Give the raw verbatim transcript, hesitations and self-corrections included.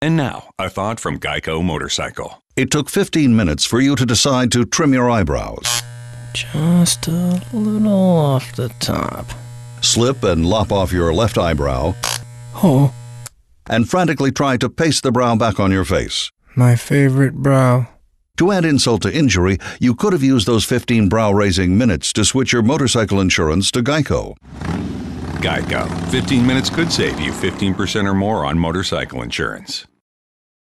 And now, a thought from Geico Motorcycle. It took fifteen minutes for you to decide to trim your eyebrows. Just a little off the top. Slip and lop off your left eyebrow. Oh, And frantically try to paste the brow back on your face. my favorite brow. To add insult to injury, you could have used those fifteen brow-raising minutes to switch your motorcycle insurance to Geico. Geico. fifteen minutes could save you fifteen percent or more on motorcycle insurance.